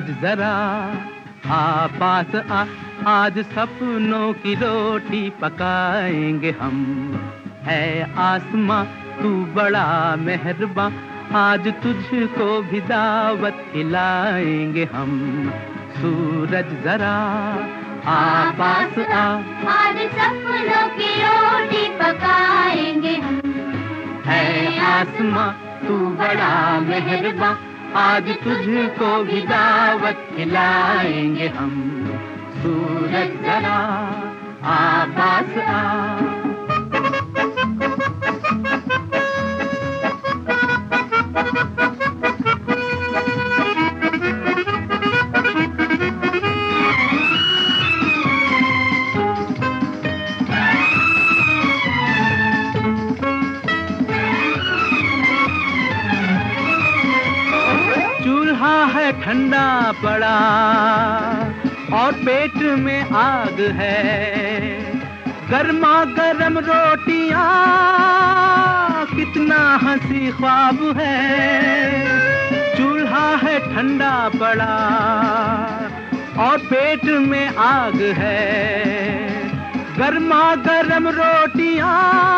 सूरज जरा आ पास आ, आज सपनों की रोटी पकाएंगे हम। है आसमां तू बड़ा मेहरबां, आज तुझको भी दावत खिलाएंगे हम। सूरज जरा आ पास आ, आज सपनों की रोटी पकाएंगे हम। है आसमां तू बड़ा मेहरबां, आज तुझको भी दावत खिलाएंगे हम। सूरज जरा आ पास आ। चूल्हा है ठंडा पड़ा और पेट में आग है, गर्मा गर्म रोटियां कितना हंसी ख्वाब है। चूल्हा है ठंडा पड़ा और पेट में आग है, गर्मा गर्म रोटियां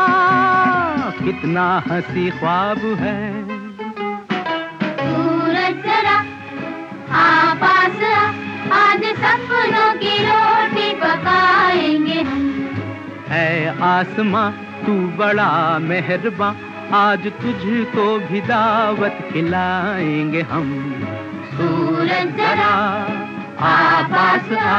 कितना हंसी ख्वाब है। आ पास आ, आज सपनों की रोटी पकाएंगे हम। है आसमां तू बड़ा मेहरबां, आज तुझको भी दावत खिलाएंगे हम। सूरज जरा आ पास आ।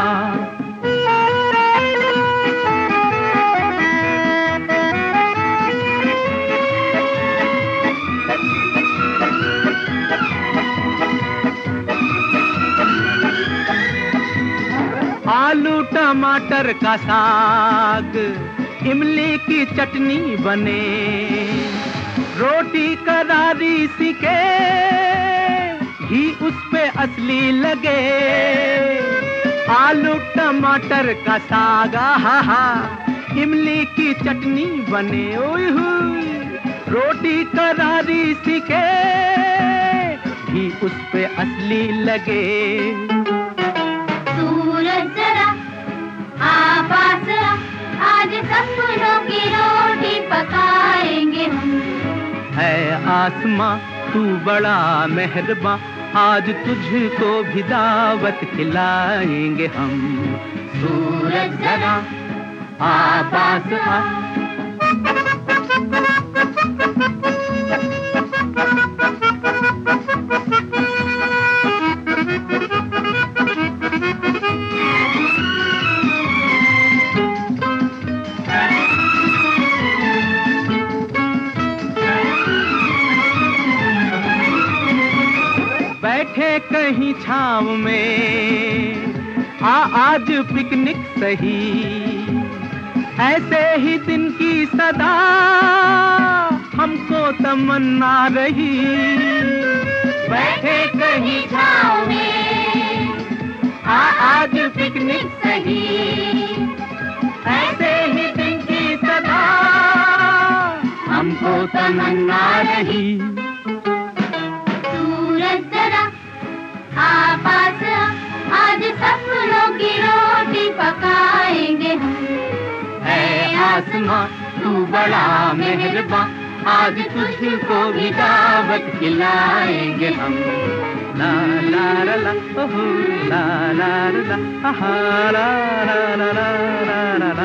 आलू टमाटर का साग, इमली की चटनी बने, रोटी करारी सीके, घी उस पे असली लगे। आलू टमाटर का साग हा हा, इमली की चटनी बने, ओए हुई रोटी करारी सीके, घी उस पे असली लगे। आज सपनों की रोटी पकाएंगे हम। है आसमां तू बड़ा मेहरबां, आज तुझको भी दावत खिलाएंगे हम। सूरज जरा आ पास आ। बैठे कहीं छाँव में आ आज पिकनिक सही, ऐसे ही दिन की सदा हमको तमन्ना रही। बैठे कहीं छाँव में आ आज पिकनिक सही, ऐसे ही दिन की सदा हमको तमन्ना रही। आज सपनों की रोटी पकाएंगे हम। है आसमां तू बड़ा मेहरबां, आज तुझको भी दावत खिलाएंगे हम। ला ला ला ला, ओहो ला ला ला, आहा ला ला ला ला ला ला।